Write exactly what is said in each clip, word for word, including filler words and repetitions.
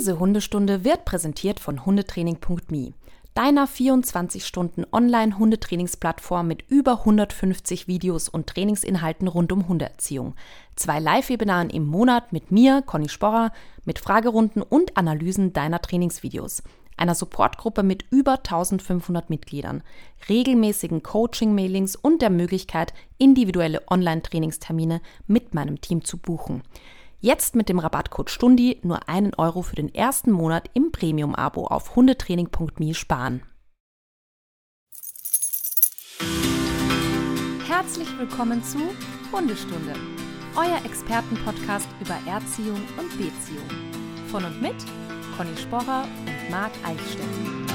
Diese Hundestunde wird präsentiert von hundetraining punkt me, deiner vierundzwanzig Stunden Online-Hundetrainingsplattform mit über hundertfünfzig Videos und Trainingsinhalten rund um Hundeerziehung. Zwei Live-Webinaren im Monat mit mir, Conny Sporrer, mit Fragerunden und Analysen deiner Trainingsvideos. Einer Supportgruppe mit über eintausendfünfhundert Mitgliedern, regelmäßigen Coaching-Mailings und der Möglichkeit, individuelle Online-Trainingstermine mit meinem Team zu buchen. Jetzt mit dem Rabattcode STUNDI nur einen Euro für den ersten Monat im Premium-Abo auf hundetraining punkt me sparen. Herzlich willkommen zu Hundestunde, euer Expertenpodcast über Erziehung und Beziehung. Von und mit Conny Sporrer und Marc Eichstätt.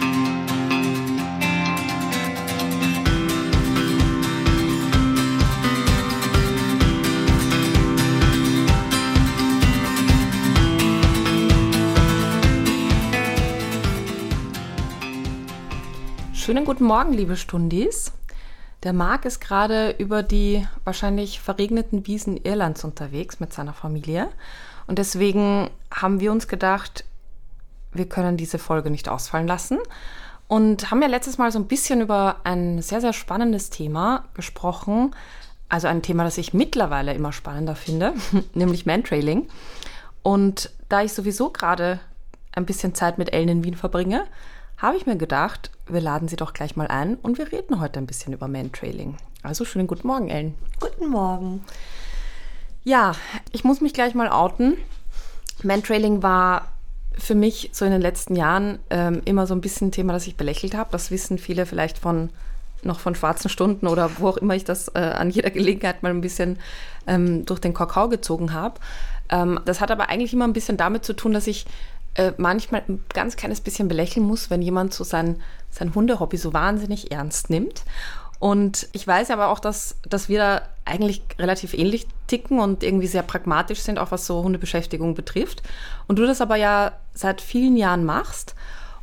Schönen guten Morgen, liebe Stundis. Der Marc ist gerade über die wahrscheinlich verregneten Wiesen Irlands unterwegs mit seiner Familie. Und deswegen haben wir uns gedacht, wir können diese Folge nicht ausfallen lassen. Und haben ja letztes Mal so ein bisschen über ein sehr, sehr spannendes Thema gesprochen. Also ein Thema, das ich mittlerweile immer spannender finde, nämlich Mantrailing. Und da ich sowieso gerade ein bisschen Zeit mit Ellen in Wien verbringe, habe ich mir gedacht, wir laden sie doch gleich mal ein und wir reden heute ein bisschen über Mantrailing. Also schönen guten Morgen, Ellen. Guten Morgen. Ja, ich muss mich gleich mal outen. Mantrailing war für mich so in den letzten Jahren ähm, immer so ein bisschen ein Thema, das ich belächelt habe. Das wissen viele vielleicht von noch von schwarzen Stunden oder wo auch immer ich das äh, an jeder Gelegenheit mal ein bisschen ähm, durch den Kakao gezogen habe. Ähm, das hat aber eigentlich immer ein bisschen damit zu tun, dass ich Äh, manchmal ein ganz kleines bisschen belächeln muss, wenn jemand so sein, sein Hundehobby so wahnsinnig ernst nimmt. Und ich weiß aber auch, dass, dass wir da eigentlich relativ ähnlich ticken und irgendwie sehr pragmatisch sind, auch was so Hundebeschäftigung betrifft. Und du das aber ja seit vielen Jahren machst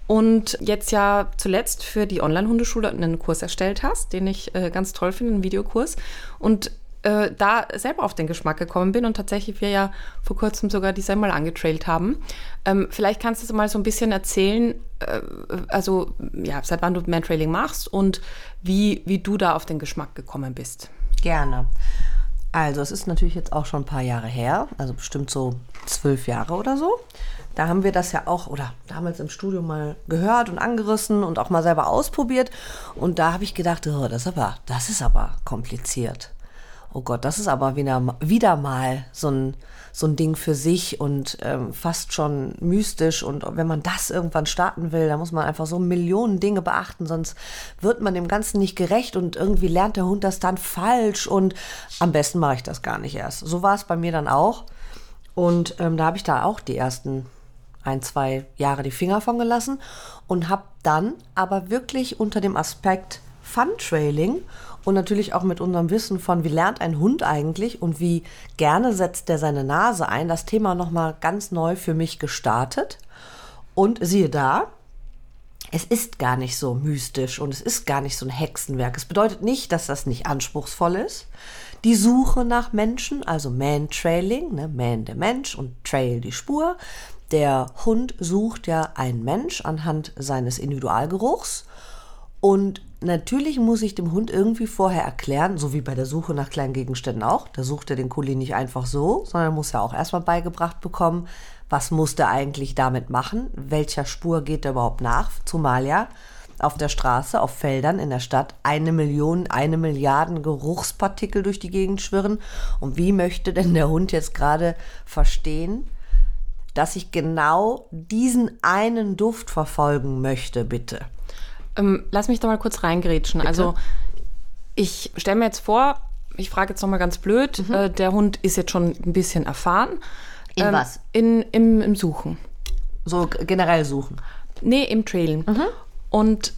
und jetzt ja zuletzt für die Online-Hundeschule einen Kurs erstellt hast, den ich äh, ganz toll finde, einen Videokurs. Und äh, da selber auf den Geschmack gekommen bin und tatsächlich wir ja vor kurzem sogar die mal angetrailt haben. Ähm, vielleicht kannst du mal so ein bisschen erzählen, äh, also ja, seit wann du Mantrailing machst und wie, wie du da auf den Geschmack gekommen bist. Gerne. Also es ist natürlich jetzt auch schon ein paar Jahre her, also bestimmt so zwölf Jahre oder so. Da haben wir das ja auch, oder damals im Studium mal gehört und angerissen und auch mal selber ausprobiert. Und da habe ich gedacht, oh, das ist aber, das ist aber kompliziert. Oh Gott, das ist aber wieder, wieder mal so ein, so ein Ding für sich und ähm, fast schon mystisch. Und wenn man das irgendwann starten will, dann muss man einfach so Millionen Dinge beachten, sonst wird man dem Ganzen nicht gerecht und irgendwie lernt der Hund das dann falsch und am besten mache ich das gar nicht erst. So war es bei mir dann auch. Und ähm, da habe ich da auch die ersten ein, zwei Jahre die Finger von gelassen und habe dann aber wirklich unter dem Aspekt Fun-Trailing und natürlich auch mit unserem Wissen von, wie lernt ein Hund eigentlich und wie gerne setzt der seine Nase ein, das Thema nochmal ganz neu für mich gestartet. Und siehe da, es ist gar nicht so mystisch und es ist gar nicht so ein Hexenwerk. Es bedeutet nicht, dass das nicht anspruchsvoll ist. Die Suche nach Menschen, also Man-Trailing, ne, Man der Mensch und Trail die Spur. Der Hund sucht ja einen Mensch anhand seines Individualgeruchs. Und natürlich muss ich dem Hund irgendwie vorher erklären, so wie bei der Suche nach kleinen Gegenständen auch, da sucht er den Kuli nicht einfach so, sondern muss er auch erstmal beigebracht bekommen, was muss der eigentlich damit machen, welcher Spur geht er überhaupt nach, zumal ja auf der Straße, auf Feldern in der Stadt eine Million, eine Milliarden Geruchspartikel durch die Gegend schwirren. Und wie möchte denn der Hund jetzt gerade verstehen, dass ich genau diesen einen Duft verfolgen möchte, bitte? Ähm, lass mich da mal kurz reingrätschen. Bitte? Also ich stelle mir jetzt vor, ich frage jetzt nochmal ganz blöd, mhm. äh, der Hund ist jetzt schon ein bisschen erfahren. In ähm, was? In, im, Im Suchen. So generell suchen? Nee, im Trailen. Mhm. Und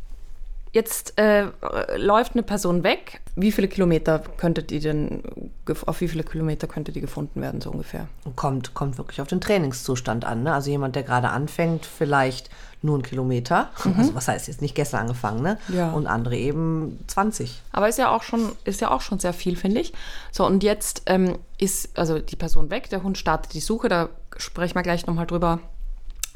jetzt äh, läuft eine Person weg. Wie viele Kilometer könnte die denn, auf wie viele Kilometer könnte die gefunden werden, so ungefähr? Kommt, kommt wirklich auf den Trainingszustand an. Ne? Also jemand, der gerade anfängt, vielleicht nur einen Kilometer. Mhm. Also was heißt jetzt nicht gestern angefangen, ne? Ja. Und andere eben zwanzig. Aber ist ja auch schon, ist ja auch schon sehr viel, finde ich. So, und jetzt ähm, ist also die Person weg, der Hund startet die Suche, da sprechen wir gleich nochmal drüber,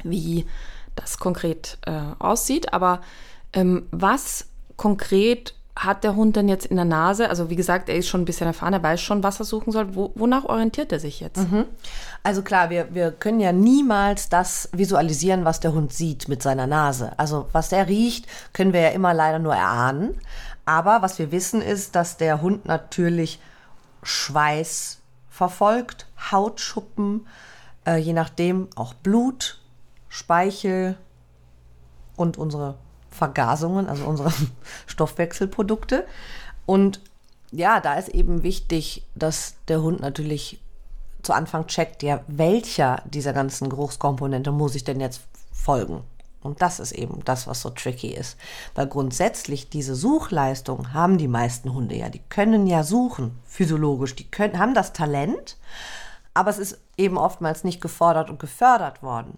wie das konkret äh, aussieht. Aber ähm, was konkret hat der Hund denn jetzt in der Nase? Also wie gesagt, er ist schon ein bisschen erfahren, er weiß schon, was er suchen soll. Wo, wonach orientiert er sich jetzt? Mhm. Also klar, wir, wir können ja niemals das visualisieren, was der Hund sieht mit seiner Nase. Also was der riecht, können wir ja immer leider nur erahnen. Aber was wir wissen ist, dass der Hund natürlich Schweiß verfolgt, Hautschuppen, äh, je nachdem auch Blut, Speichel und unsere Vergasungen, also unsere Stoffwechselprodukte. Und ja, da ist eben wichtig, dass der Hund natürlich zu Anfang checkt, ja, welcher dieser ganzen Geruchskomponente muss ich denn jetzt folgen? Und das ist eben das, was so tricky ist. Weil grundsätzlich diese Suchleistung haben die meisten Hunde ja. Die können ja suchen, physiologisch. Die können, haben das Talent, aber es ist eben oftmals nicht gefordert und gefördert worden.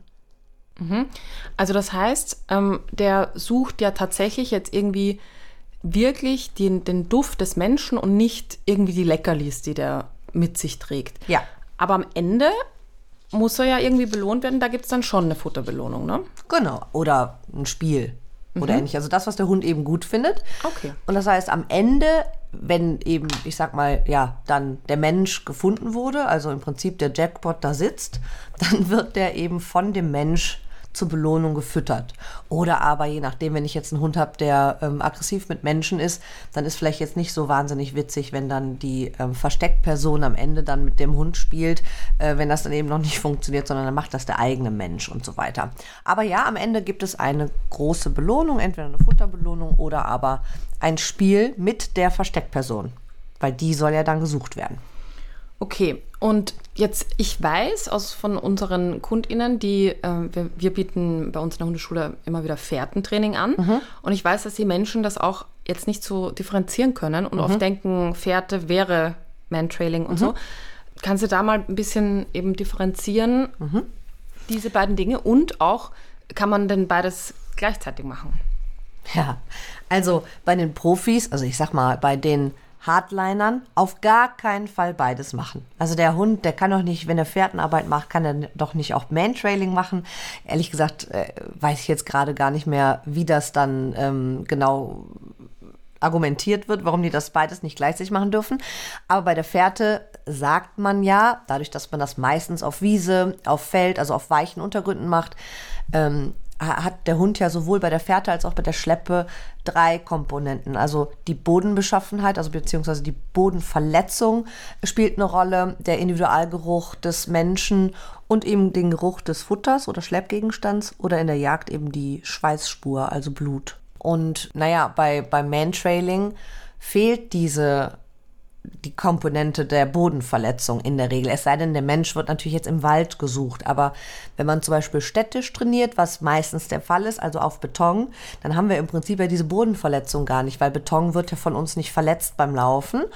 Also das heißt, ähm, der sucht ja tatsächlich jetzt irgendwie wirklich den, den Duft des Menschen und nicht irgendwie die Leckerlis, die der mit sich trägt. Ja. Aber am Ende muss er ja irgendwie belohnt werden, da gibt es dann schon eine Futterbelohnung, ne? Genau, oder ein Spiel oder Mhm. ähnlich. Also das, was der Hund eben gut findet. Okay. Und das heißt, am Ende, wenn eben, ich sag mal, ja, dann der Mensch gefunden wurde, also im Prinzip der Jackpot da sitzt, dann wird der eben von dem Mensch zur Belohnung gefüttert. Oder aber, je nachdem, wenn ich jetzt einen Hund habe, der ähm, aggressiv mit Menschen ist, dann ist vielleicht jetzt nicht so wahnsinnig witzig, wenn dann die ähm, Versteckperson am Ende dann mit dem Hund spielt, äh, wenn das dann eben noch nicht funktioniert, sondern dann macht das der eigene Mensch und so weiter. Aber ja, am Ende gibt es eine große Belohnung, entweder eine Futterbelohnung oder aber ein Spiel mit der Versteckperson, weil die soll ja dann gesucht werden. Okay, und jetzt, ich weiß aus von unseren KundInnen, die, äh, wir, wir bieten bei uns in der Hundeschule immer wieder Fährtentraining an. Mhm. Und ich weiß, dass die Menschen das auch jetzt nicht so differenzieren können und oft denken, Fährte wäre Mantrailing und so. Kannst du da mal ein bisschen eben differenzieren, diese beiden Dinge? Und auch, kann man denn beides gleichzeitig machen? Ja, also bei den Profis, also ich sag mal, bei den Hardlinern auf gar keinen Fall beides machen. Also der Hund, der kann doch nicht, wenn er Fährtenarbeit macht, kann er doch nicht auch Mantrailing machen. Ehrlich gesagt, äh, weiß ich jetzt gerade gar nicht mehr, wie das dann ähm, genau argumentiert wird, warum die das beides nicht gleichzeitig machen dürfen. Aber bei der Fährte sagt man ja, dadurch, dass man das meistens auf Wiese, auf Feld, also auf weichen Untergründen macht, ähm, hat der Hund ja sowohl bei der Fährte als auch bei der Schleppe drei Komponenten. Also die Bodenbeschaffenheit, also beziehungsweise die Bodenverletzung spielt eine Rolle, der Individualgeruch des Menschen und eben den Geruch des Futters oder Schleppgegenstands oder in der Jagd eben die Schweißspur, also Blut. Und naja, bei, beim Mantrailing fehlt diese die Komponente der Bodenverletzung in der Regel. Es sei denn, der Mensch wird natürlich jetzt im Wald gesucht. Aber wenn man zum Beispiel städtisch trainiert, was meistens der Fall ist, also auf Beton, dann haben wir im Prinzip ja diese Bodenverletzung gar nicht, weil Beton wird ja von uns nicht verletzt beim Laufen.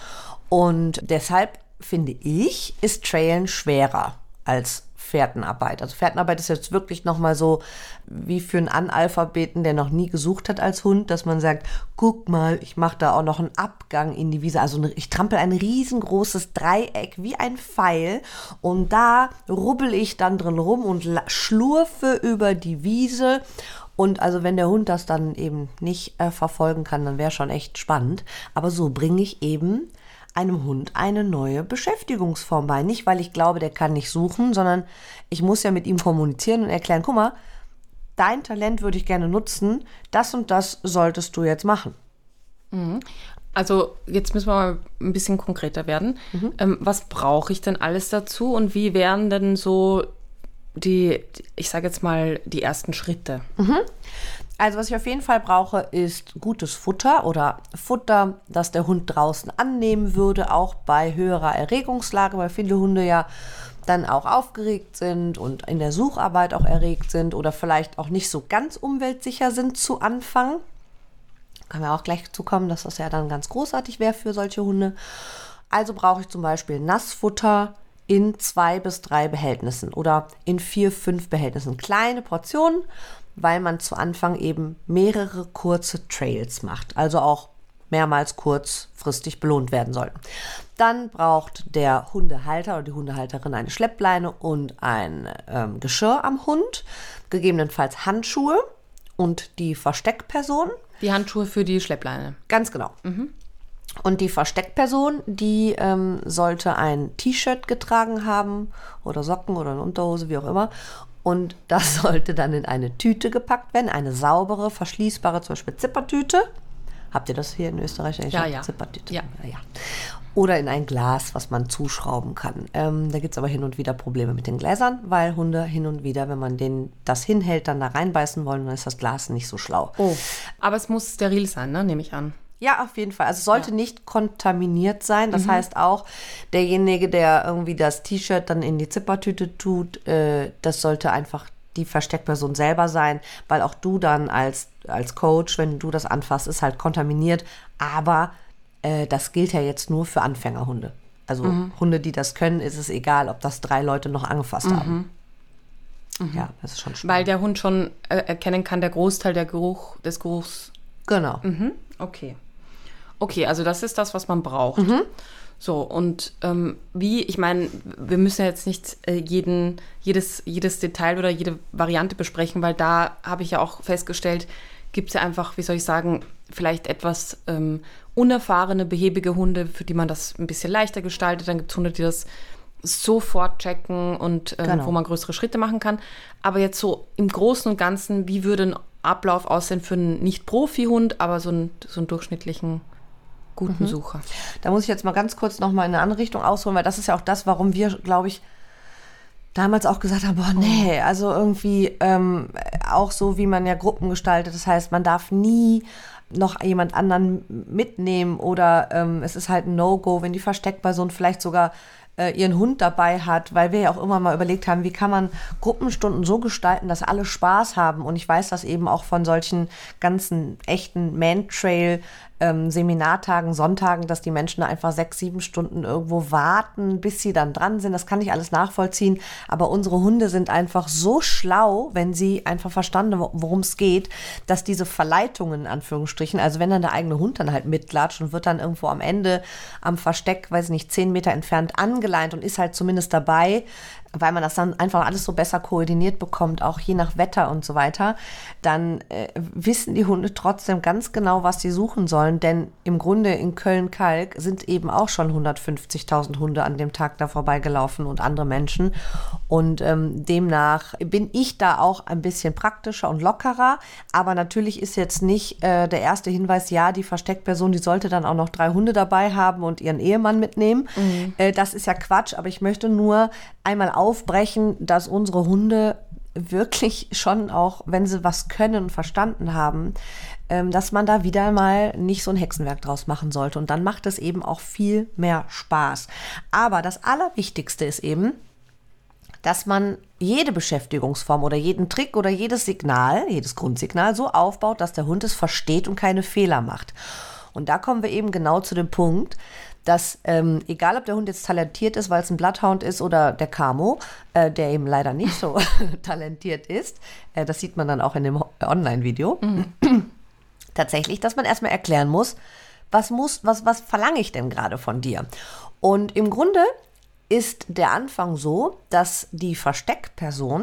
Und deshalb finde ich, ist Trailen schwerer als Fährtenarbeit. Also Fährtenarbeit ist jetzt wirklich nochmal so wie für einen Analphabeten, der noch nie gesucht hat als Hund, dass man sagt, guck mal, ich mache da auch noch einen Abgang in die Wiese. Also ich trampel ein riesengroßes Dreieck wie ein Pfeil und da rubbel ich dann drin rum und schlurfe über die Wiese. Und also wenn der Hund das dann eben nicht äh, verfolgen kann, dann wäre schon echt spannend. Aber so bringe ich eben einem Hund eine neue Beschäftigungsform bei. Nicht, weil ich glaube, der kann nicht suchen, sondern ich muss ja mit ihm kommunizieren und erklären, guck mal, dein Talent würde ich gerne nutzen, das und das solltest du jetzt machen. Also jetzt müssen wir mal ein bisschen konkreter werden. Mhm. Ähm, was brauche ich denn alles dazu und wie wären denn so die, ich sage jetzt mal, die ersten Schritte? Mhm. Also was ich auf jeden Fall brauche, ist gutes Futter oder Futter, das der Hund draußen annehmen würde, auch bei höherer Erregungslage, weil viele Hunde ja dann auch aufgeregt sind und in der Sucharbeit auch erregt sind oder vielleicht auch nicht so ganz umweltsicher sind zu Anfang. Kann mir auch gleich zukommen, dass das ja dann ganz großartig wäre für solche Hunde. Also brauche ich zum Beispiel Nassfutter in zwei bis drei Behältnissen oder in vier, fünf Behältnissen. Kleine Portionen, weil man zu Anfang eben mehrere kurze Trails macht. Also auch mehrmals kurzfristig belohnt werden sollten. Dann braucht der Hundehalter oder die Hundehalterin eine Schleppleine und ein ähm, Geschirr am Hund, gegebenenfalls Handschuhe und die Versteckperson. Die Handschuhe für die Schleppleine. Ganz genau. Mhm. Und die Versteckperson, die ähm, sollte ein T-Shirt getragen haben oder Socken oder eine Unterhose, wie auch immer. Und das sollte dann in eine Tüte gepackt werden, eine saubere, verschließbare, zum Beispiel Zippertüte. Habt ihr das hier in Österreich eigentlich? Ja, ja. Zippertüte. Ja. Ja, ja. Oder in ein Glas, was man zuschrauben kann. Ähm, da gibt es aber hin und wieder Probleme mit den Gläsern, weil Hunde hin und wieder, wenn man denen das hinhält, dann da reinbeißen wollen, dann ist das Glas nicht so schlau. Oh, aber es muss steril sein, ne? Nehme ich an. Ja, auf jeden Fall. Also es sollte ja. nicht kontaminiert sein. Das Mhm. heißt auch, derjenige, der irgendwie das T-Shirt dann in die Zippertüte tut, äh, das sollte einfach die Versteckperson selber sein, weil auch du dann als, als Coach, wenn du das anfasst, ist halt kontaminiert. Aber äh, das gilt ja jetzt nur für Anfängerhunde. Also mhm. Hunde, die das können, ist es egal, ob das drei Leute noch angefasst mhm. haben. Mhm. Ja, das ist schon spannend. Weil der Hund schon äh, erkennen kann, der Großteil der Geruch, des Geruchs. Genau. Mhm. Okay. Okay, also das ist das, was man braucht. Mhm. So, und ähm, wie, ich meine, wir müssen ja jetzt nicht äh, jeden, jedes, jedes Detail oder jede Variante besprechen, weil da habe ich ja auch festgestellt, gibt es ja einfach, wie soll ich sagen, vielleicht etwas ähm, unerfahrene, behäbige Hunde, für die man das ein bisschen leichter gestaltet. Dann gibt es Hunde, die das sofort checken und ähm, genau. wo man größere Schritte machen kann. Aber jetzt so im Großen und Ganzen, wie würde ein Ablauf aussehen für einen Nicht-Profi-Hund, aber so einen, so einen durchschnittlichen guten Mhm. Sucher? Da muss ich jetzt mal ganz kurz noch mal in eine andere Richtung ausholen, weil das ist ja auch das, warum wir, glaube ich, damals auch gesagt haben, boah, nee, also irgendwie ähm, auch so, wie man ja Gruppen gestaltet. Das heißt, man darf nie noch jemand anderen mitnehmen oder ähm, es ist halt ein No-Go, wenn die Versteckperson vielleicht sogar äh, ihren Hund dabei hat, weil wir ja auch immer mal überlegt haben, wie kann man Gruppenstunden so gestalten, dass alle Spaß haben. Und ich weiß das eben auch von solchen ganzen echten Man-Trail Ähm, Seminartagen, Sonntagen, dass die Menschen da einfach sechs, sieben Stunden irgendwo warten, bis sie dann dran sind. Das kann ich alles nachvollziehen. Aber unsere Hunde sind einfach so schlau, wenn sie einfach verstanden, worum es geht, dass diese Verleitungen, in Anführungsstrichen, also wenn dann der eigene Hund dann halt mitlatscht und wird dann irgendwo am Ende am Versteck, weiß ich nicht, zehn Meter entfernt angeleint und ist halt zumindest dabei, weil man das dann einfach alles so besser koordiniert bekommt, auch je nach Wetter und so weiter, dann äh, wissen die Hunde trotzdem ganz genau, was sie suchen sollen, denn im Grunde in Köln-Kalk sind eben auch schon hundertfünfzigtausend Hunde an dem Tag da vorbeigelaufen und andere Menschen und ähm, demnach bin ich da auch ein bisschen praktischer und lockerer, aber natürlich ist jetzt nicht äh, der erste Hinweis, ja, die Versteckperson, die sollte dann auch noch drei Hunde dabei haben und ihren Ehemann mitnehmen. Mhm. Äh, das ist ja Quatsch, aber ich möchte nur einmal aufbrechen, dass unsere Hunde wirklich schon auch, wenn sie was können und verstanden haben, ähm, dass man da wieder mal nicht so ein Hexenwerk draus machen sollte. Und dann macht es eben auch viel mehr Spaß. Aber das Allerwichtigste ist eben, dass man jede Beschäftigungsform oder jeden Trick oder jedes Signal, jedes Grundsignal so aufbaut, dass der Hund es versteht und keine Fehler macht. Und da kommen wir eben genau zu dem Punkt, dass ähm, egal, ob der Hund jetzt talentiert ist, weil es ein Bloodhound ist oder der Camo, äh, der eben leider nicht so talentiert ist, äh, das sieht man dann auch in dem Online-Video, mhm. tatsächlich, dass man erstmal erklären muss, was muss, was, was verlange ich denn gerade von dir? Und im Grunde ist der Anfang so, dass die Versteckperson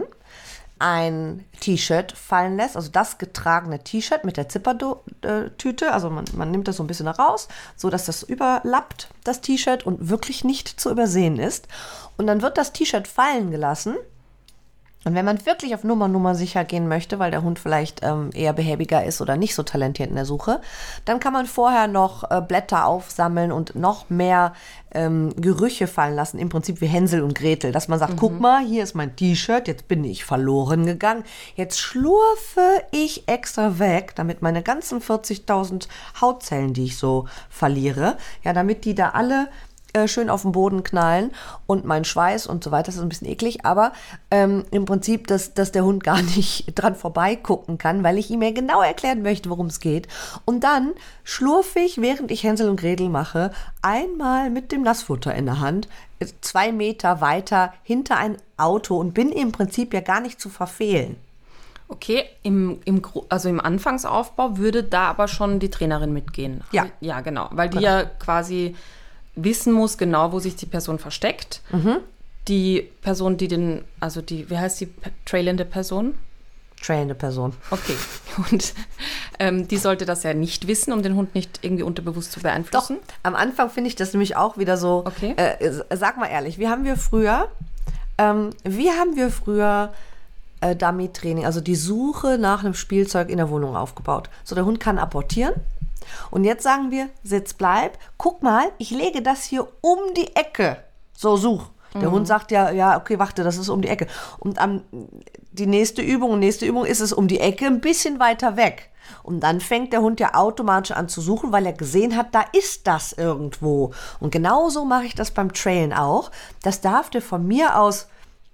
ein T-Shirt fallen lässt, also das getragene T-Shirt mit der Zippertüte, also man, man nimmt das so ein bisschen raus, so dass das überlappt, das T-Shirt, und wirklich nicht zu übersehen ist. Und dann wird das T-Shirt fallen gelassen. Und wenn man wirklich auf Nummer Nummer sicher gehen möchte, weil der Hund vielleicht ähm, eher behäbiger ist oder nicht so talentiert in der Suche, dann kann man vorher noch äh, Blätter aufsammeln und noch mehr ähm, Gerüche fallen lassen, im Prinzip wie Hänsel und Gretel, dass man sagt, mhm. guck mal, hier ist mein T-Shirt, jetzt bin ich verloren gegangen, jetzt schlurfe ich extra weg, damit meine ganzen vierzigtausend Hautzellen, die ich so verliere, ja, damit die da alle schön auf den Boden knallen und mein Schweiß und so weiter, das ist ein bisschen eklig, aber ähm, im Prinzip, dass, dass der Hund gar nicht dran vorbeigucken kann, weil ich ihm ja genau erklären möchte, worum es geht. Und dann schlurfe ich, während ich Hänsel und Gretel mache, einmal mit dem Nassfutter in der Hand, zwei Meter weiter hinter ein Auto und bin im Prinzip ja gar nicht zu verfehlen. Okay, im, im, also im Anfangsaufbau würde da aber schon die Trainerin mitgehen. Ja. Ja, genau. Weil die Genau. ja quasi wissen muss, genau, wo sich die Person versteckt. Mhm. Die Person, die den, also die, wie heißt die trailende Person? Trainende Person. Okay. Und ähm, die sollte das ja nicht wissen, um den Hund nicht irgendwie unterbewusst zu beeinflussen. Doch, am Anfang finde ich das nämlich auch wieder so, Okay. äh, sag mal ehrlich, wie haben wir früher, ähm, wie haben wir früher äh, Dummy-Training, also die Suche nach einem Spielzeug in der Wohnung aufgebaut? So, der Hund kann apportieren und jetzt sagen wir, Sitz, bleib, guck mal, ich lege das hier um die Ecke, so such. Der Hund sagt ja, ja, okay, warte, das ist um die Ecke. Und am, die nächste Übung und nächste Übung ist es um die Ecke, ein bisschen weiter weg. Und dann fängt der Hund ja automatisch an zu suchen, weil er gesehen hat, da ist das irgendwo. Und genauso mache ich das beim Trailen auch. Das darf der von mir aus,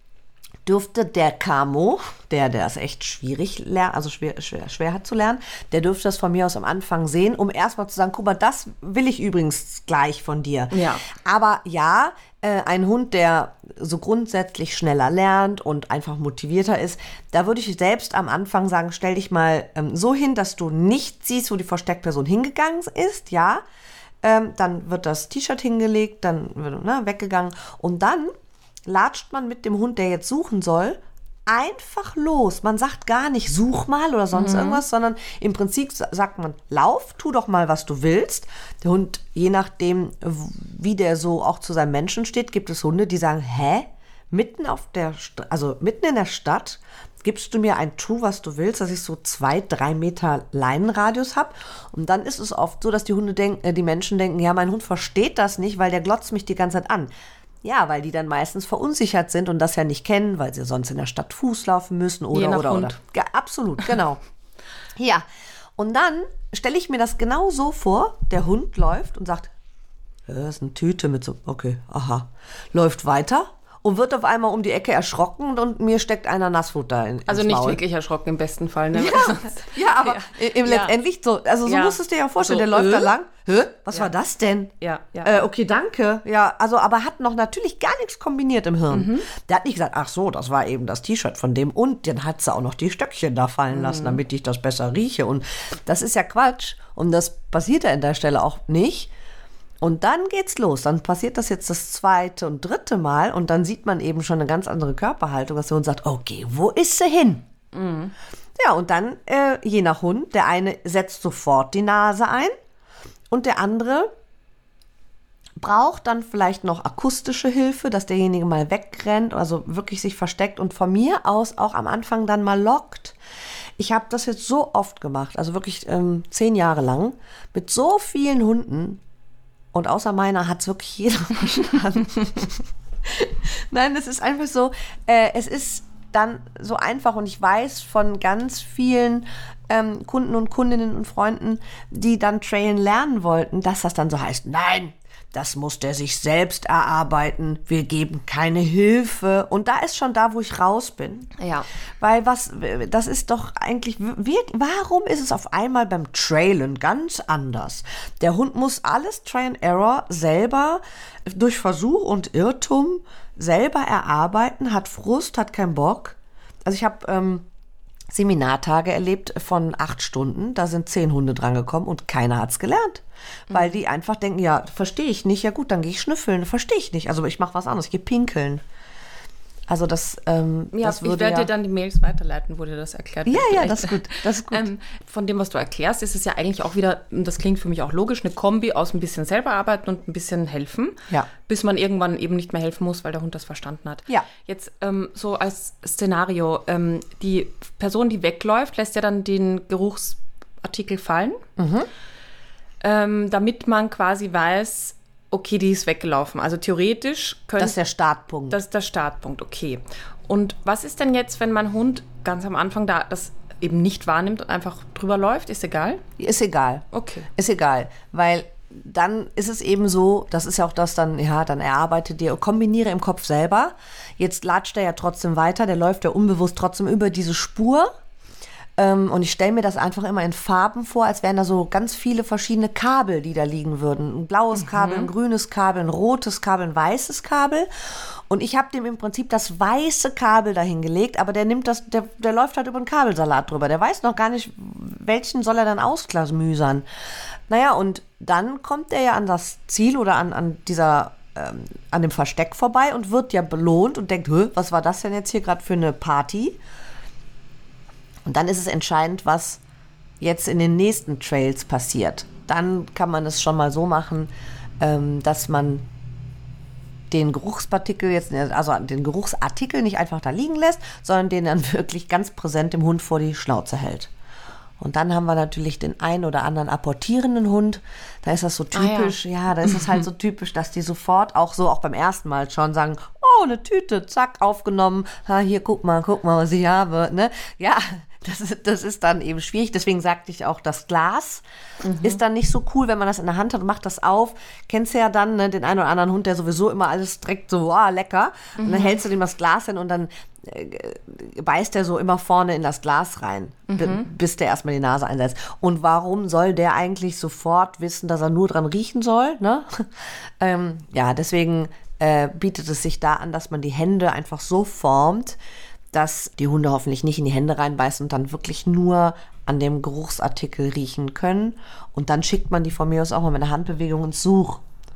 dürfte der Camo, der, der es echt schwierig lernt, also schwer, schwer, schwer hat zu lernen, der dürfte das von mir aus am Anfang sehen, um erstmal zu sagen, guck mal, das will ich übrigens gleich von dir. Ja. Aber ja, äh, ein Hund, der so grundsätzlich schneller lernt und einfach motivierter ist, da würde ich selbst am Anfang sagen, stell dich mal ähm, so hin, dass du nicht siehst, wo die Versteckperson hingegangen ist, ja. Ähm, dann wird das T-Shirt hingelegt, dann wird ne, weggegangen und dann latscht man mit dem Hund, der jetzt suchen soll, einfach los. Man sagt gar nicht, such mal oder sonst mhm. irgendwas, sondern im Prinzip sagt man, lauf, tu doch mal, was du willst. Der Hund, je nachdem, wie der so auch zu seinem Menschen steht, gibt es Hunde, die sagen, hä? Mitten auf der, St- also mitten in der Stadt gibst du mir ein Tu, was du willst, dass ich so zwei, drei Meter Leinenradius habe. Und dann ist es oft so, dass die Hunde denken, äh, die Menschen denken, ja, mein Hund versteht das nicht, weil der glotzt mich die ganze Zeit an. Ja, weil die dann meistens verunsichert sind und das ja nicht kennen, weil sie sonst in der Stadt Fuß laufen müssen oder, Je nach oder, Hund. oder. Ja, absolut, genau. Ja, und dann stelle ich mir das genau so vor, der Hund läuft und sagt, ja, das ist eine Tüte mit so, okay, aha, läuft weiter und wird auf einmal um die Ecke erschrocken und mir steckt einer Nassfutter in, ins Also nicht Maul. wirklich erschrocken im besten Fall. Ne? Ja, ja, aber Ja. im Ja. letztendlich so, also so Ja. musst du es dir ja vorstellen, So, der läuft äh? da lang, hä, was Ja. war das denn? Ja, ja. Äh, okay, danke. Ja, also, aber hat noch natürlich gar nichts kombiniert im Hirn. Der hat nicht gesagt, ach so, das war eben das T-Shirt von dem und dann hat sie auch noch die Stöckchen da fallen lassen, damit ich das besser rieche und das ist ja Quatsch und das passiert ja an der Stelle auch nicht. Und dann geht's los. Dann passiert das jetzt das zweite und dritte Mal und dann sieht man eben schon eine ganz andere Körperhaltung, dass der Hund sagt, okay, wo ist sie hin? Mhm. Ja, und dann, äh, je nach Hund, der eine setzt sofort die Nase ein und der andere braucht dann vielleicht noch akustische Hilfe, dass derjenige mal wegrennt, also wirklich sich versteckt und von mir aus auch am Anfang dann mal lockt. Ich habe das jetzt so oft gemacht, also wirklich ähm, zehn Jahre lang, mit so vielen Hunden. Und außer meiner hat es wirklich jeder verstanden. Nein, es ist einfach so, äh, es ist dann so einfach und ich weiß von ganz vielen ähm, Kunden und Kundinnen und Freunden, die dann Trailen lernen wollten, dass das dann so heißt, nein, das muss der sich selbst erarbeiten, wir geben keine Hilfe. Und da ist schon da, wo ich raus bin. Ja. Weil was, das ist doch eigentlich, wir, warum ist es auf einmal beim Trailen ganz anders? Der Hund muss alles Try and Error selber durch Versuch und Irrtum selber erarbeiten, hat Frust, hat keinen Bock. Also ich habe ähm, Seminartage erlebt von acht Stunden, da sind zehn Hunde drangekommen und keiner hat's gelernt. Weil die einfach denken, ja, verstehe ich nicht, ja gut, dann gehe ich schnüffeln, verstehe ich nicht. Also ich mache was anderes, ich gehe pinkeln. Also das, ähm, Ja, das ich würde werde ja... dir dann die Mails weiterleiten, wo dir das erklärt Ja, wird. ja, vielleicht. das ist gut, das ist gut. Ähm, von dem, was du erklärst, ist es ja eigentlich auch wieder, und das klingt für mich auch logisch, eine Kombi aus ein bisschen selber arbeiten und ein bisschen helfen, Ja. bis man irgendwann eben nicht mehr helfen muss, weil der Hund das verstanden hat. Ja. Jetzt ähm, so als Szenario, ähm, die Person, die wegläuft, lässt ja dann den Geruchsartikel fallen, Mhm. ähm, damit man quasi weiß, okay, die ist weggelaufen. Also theoretisch könnte... Das ist der Startpunkt. Das ist der Startpunkt, okay. Und was ist denn jetzt, wenn mein Hund ganz am Anfang da das eben nicht wahrnimmt und einfach drüber läuft? Ist egal? Ist egal. Okay. Ist egal, weil dann ist es eben so, das ist ja auch das dann, ja, dann erarbeite dir, kombiniere im Kopf selber. Jetzt latscht er ja trotzdem weiter, der läuft ja unbewusst trotzdem über diese Spur. Ähm, und ich stelle mir das einfach immer in Farben vor, als wären da so ganz viele verschiedene Kabel, die da liegen würden. Ein blaues Kabel, ein grünes Kabel, ein rotes Kabel, ein weißes Kabel. Und ich habe dem im Prinzip das weiße Kabel dahin gelegt, aber der nimmt das, der, der läuft halt über den Kabelsalat drüber. Der weiß noch gar nicht, welchen soll er dann ausklamüsern. Naja, und dann kommt er ja an das Ziel oder an, an dieser, ähm, an dem Versteck vorbei und wird ja belohnt und denkt, Hö, was war das denn jetzt hier gerade für eine Party? Und dann ist es entscheidend, was jetzt in den nächsten Trails passiert. Dann kann man es schon mal so machen, ähm, dass man den Geruchspartikel jetzt, also den Geruchsartikel nicht einfach da liegen lässt, sondern den dann wirklich ganz präsent dem Hund vor die Schnauze hält. Und dann haben wir natürlich den einen oder anderen apportierenden Hund. Da ist das so typisch, ah, ja. ja, da ist es halt so typisch, dass die sofort auch so, auch beim ersten Mal schon sagen, oh, eine Tüte, zack, aufgenommen. Ha, hier, guck mal, guck mal, was ich habe. Ne? Ja, das ist, das ist dann eben schwierig. Deswegen sagte ich auch, das Glas mhm. ist dann nicht so cool, wenn man das in der Hand hat und macht das auf. Kennst du ja dann ne, den einen oder anderen Hund, der sowieso immer alles direkt so, wow, lecker. Mhm. Und dann hältst du dem das Glas hin und dann äh, beißt der so immer vorne in das Glas rein, mhm. b- bis der erstmal die Nase einsetzt. Und warum soll der eigentlich sofort wissen, dass er nur dran riechen soll? Ne? ähm, ja, deswegen äh, bietet es sich da an, dass man die Hände einfach so formt, dass die Hunde hoffentlich nicht in die Hände reinbeißen und dann wirklich nur an dem Geruchsartikel riechen können. Und dann schickt man die von mir aus auch mal mit einer Handbewegung ins Such.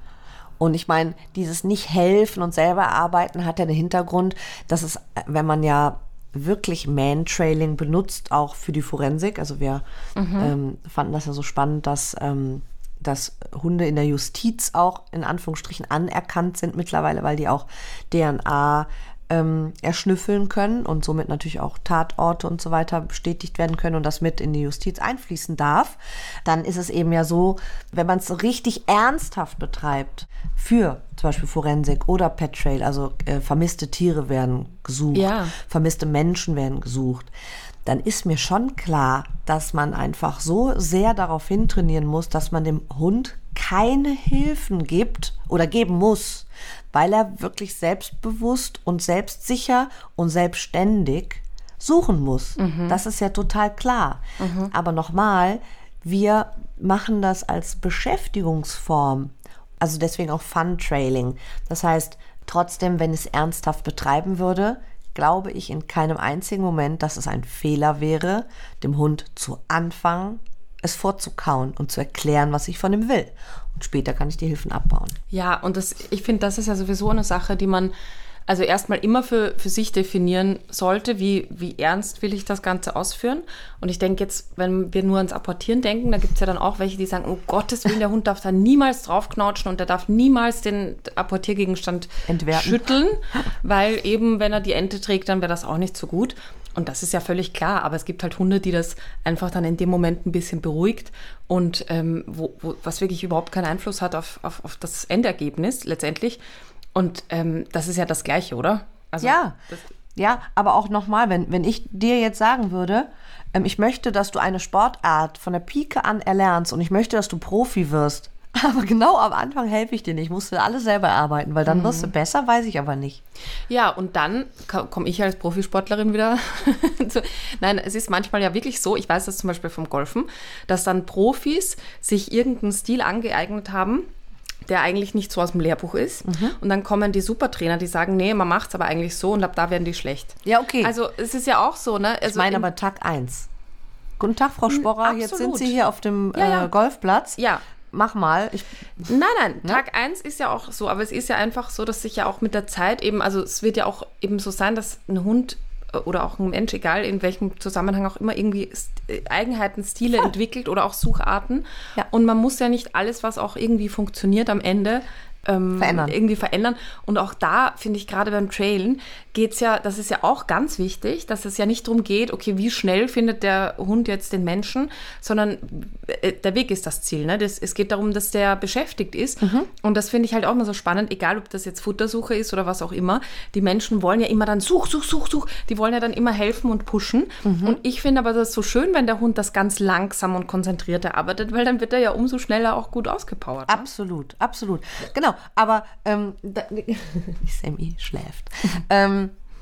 Und ich meine, dieses Nicht-Helfen und selber arbeiten hat ja den Hintergrund, dass es, wenn man ja wirklich Man-Trailing benutzt, auch für die Forensik, also wir mhm. ähm, fanden das ja so spannend, dass, ähm, dass Hunde in der Justiz auch in Anführungsstrichen anerkannt sind mittlerweile, weil die auch D N A Ähm, erschnüffeln können und somit natürlich auch Tatorte und so weiter bestätigt werden können und das mit in die Justiz einfließen darf, dann ist es eben ja so, wenn man es richtig ernsthaft betreibt, für zum Beispiel Forensik oder Pet Trail, also äh, vermisste Tiere werden gesucht, ja. vermisste Menschen werden gesucht, dann ist mir schon klar, dass man einfach so sehr darauf hintrainieren muss, dass man dem Hund keine Hilfen gibt oder geben muss, weil er wirklich selbstbewusst und selbstsicher und selbstständig suchen muss. Mhm. Das ist ja total klar. Mhm. Aber nochmal, wir machen das als Beschäftigungsform, also deswegen auch Fun-Trailing. Das heißt, trotzdem, wenn ich es ernsthaft betreiben würde, glaube ich in keinem einzigen Moment, dass es ein Fehler wäre, dem Hund zu Anfang es vorzukauen und zu erklären, was ich von ihm will. Und später kann ich die Hilfen abbauen. Ja, und das, ich finde, das ist ja sowieso eine Sache, die man also erstmal immer für, für sich definieren sollte, wie, wie ernst will ich das Ganze ausführen. Und ich denke jetzt, wenn wir nur ans Apportieren denken, da gibt es ja dann auch welche, die sagen, um Gottes Willen, der Hund darf da niemals draufknautschen und der darf niemals den Apportiergegenstand entwerten, schütteln, weil eben, wenn er die Ente trägt, dann wäre das auch nicht so gut. Und das ist ja völlig klar, aber es gibt halt Hunde, die das einfach dann in dem Moment ein bisschen beruhigt und ähm, wo, wo, was wirklich überhaupt keinen Einfluss hat auf, auf, auf das Endergebnis letztendlich. Und ähm, das ist ja das Gleiche, oder? Also, ja, das, ja, aber auch nochmal, wenn, wenn ich dir jetzt sagen würde, ähm, ich möchte, dass du eine Sportart von der Pike an erlernst und ich möchte, dass du Profi wirst, aber genau am Anfang helfe ich dir nicht, musst du alles selber arbeiten, weil dann mhm. wirst du besser, weiß ich aber nicht. Ja, und dann komme ich als Profisportlerin wieder zu, nein, es ist manchmal ja wirklich so, ich weiß das zum Beispiel vom Golfen, dass dann Profis sich irgendeinen Stil angeeignet haben, der eigentlich nicht so aus dem Lehrbuch ist. Mhm. Und dann kommen die Supertrainer, die sagen, nee, man macht es aber eigentlich so und ab da werden die schlecht. Ja, okay. Also es ist ja auch so, ne? Also ich meine aber Tag eins. Guten Tag, Frau Sporrer, absolut. Jetzt sind Sie hier auf dem ja, ja. Äh, Golfplatz. Ja. Mach mal. Ich, nein, nein, ne? Tag eins ist ja auch so, aber es ist ja einfach so, dass sich ja auch mit der Zeit eben, also es wird ja auch eben so sein, dass ein Hund oder auch ein Mensch, egal in welchem Zusammenhang auch immer, irgendwie Eigenheiten, Stile Voll. entwickelt oder auch Sucharten. Ja. Und man muss ja nicht alles, was auch irgendwie funktioniert, am Ende ähm, verändern. irgendwie verändern. Und auch da, finde ich, gerade beim Trailen geht es ja, das ist ja auch ganz wichtig, dass es ja nicht darum geht, okay, wie schnell findet der Hund jetzt den Menschen, sondern äh, der Weg ist das Ziel. Ne? Das, es geht darum, dass der beschäftigt ist. Mhm. Und das finde ich halt auch immer so spannend, egal ob das jetzt Futtersuche ist oder was auch immer. Die Menschen wollen ja immer dann such, such, such, such. Die wollen ja dann immer helfen und pushen. Mhm. Und ich finde aber das so schön, wenn der Hund das ganz langsam und konzentriert erarbeitet, weil dann wird er ja umso schneller auch gut ausgepowert. Ne? Absolut, absolut. Genau, aber ähm, da, Sammy schläft. ähm,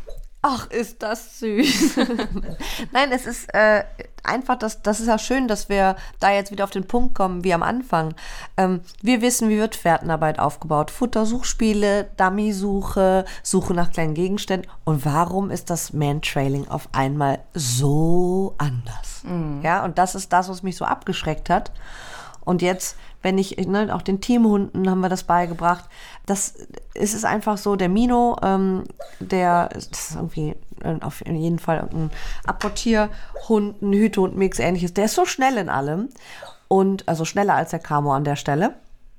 Ach, ist das süß. Nein, es ist äh, einfach, das, das ist ja schön, dass wir da jetzt wieder auf den Punkt kommen, wie am Anfang. Ähm, wir wissen, wie wird Fährtenarbeit aufgebaut. Futtersuchspiele, Dummy-Suche, Suche nach kleinen Gegenständen. Und warum ist das Mantrailing auf einmal so anders? Mhm. Ja, und das ist das, was mich so abgeschreckt hat. Und jetzt, wenn ich, ne, auch den Teamhunden haben wir das beigebracht, das ist es einfach so, der Mino, ähm, der, das ist irgendwie äh, auf jeden Fall ein Apportierhund, ein Hütehund-Mix, ähnliches, der ist so schnell in allem und, also schneller als der Camo an der Stelle.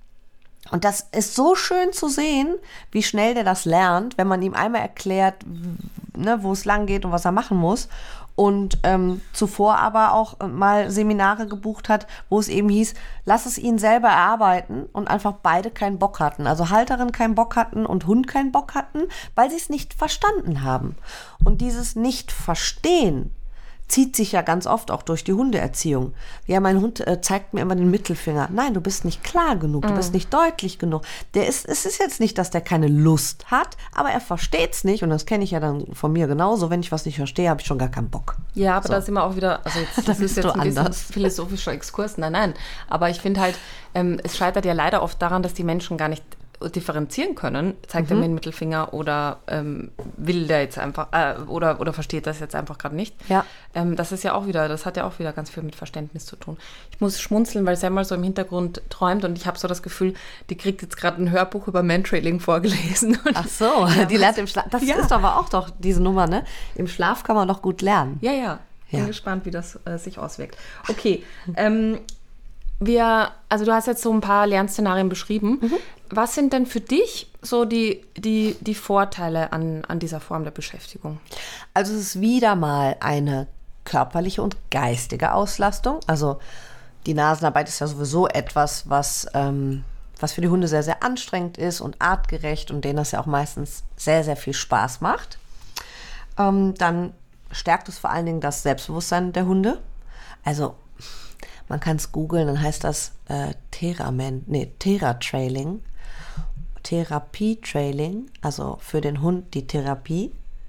Und das ist so schön zu sehen, wie schnell der das lernt, wenn man ihm einmal erklärt, ne, wo es lang geht und was er machen muss. Und ähm, zuvor aber auch mal Seminare gebucht hat, wo es eben hieß, lass es ihn selber erarbeiten und einfach beide keinen Bock hatten. Also Halterin keinen Bock hatten und Hund keinen Bock hatten, weil sie es nicht verstanden haben. Und dieses Nicht-Verstehen zieht sich ja ganz oft auch durch die Hundeerziehung. Ja, mein Hund äh, zeigt mir immer den Mittelfinger. Nein, du bist nicht klar genug, du mm. bist nicht deutlich genug. Der ist, es ist jetzt nicht, dass der keine Lust hat, aber er versteht's nicht und das kenne ich ja dann von mir genauso. Wenn ich was nicht verstehe, habe ich schon gar keinen Bock. Ja, aber so. Da sind wir auch wieder, also jetzt, das, das ist jetzt ein anders. bisschen philosophischer Exkurs. Nein, nein, aber ich finde halt, ähm, es scheitert ja leider oft daran, dass die Menschen gar nicht differenzieren können, zeigt mhm. er mir den Mittelfinger oder ähm, will der jetzt einfach äh, oder, oder versteht das jetzt einfach gerade nicht. Ja. Ähm, das ist ja auch wieder, das hat ja auch wieder ganz viel mit Verständnis zu tun. Ich muss schmunzeln, weil Sam mal so im Hintergrund träumt und ich habe so das Gefühl, die kriegt jetzt gerade ein Hörbuch über Mantrailing vorgelesen. Und ach so, ja, die lernt im Schlaf. Das ja. ist aber auch doch diese Nummer, ne? Im Schlaf kann man doch gut lernen. Ja, ja. Bin ja. gespannt, wie das äh, sich auswirkt. Okay, ähm, wir, also du hast jetzt so ein paar Lernszenarien beschrieben. Mhm. Was sind denn für dich so die, die, die Vorteile an, an dieser Form der Beschäftigung? Also es ist wieder mal eine körperliche und geistige Auslastung. Also die Nasenarbeit ist ja sowieso etwas, was, ähm, was für die Hunde sehr, sehr anstrengend ist und artgerecht und denen das ja auch meistens sehr, sehr viel Spaß macht. Ähm, dann stärkt es vor allen Dingen das Selbstbewusstsein der Hunde. Also man kann es googeln, dann heißt das äh, Theraman, nee, Theratrailing. Therapie-Trailing, also für den Hund die Therapie.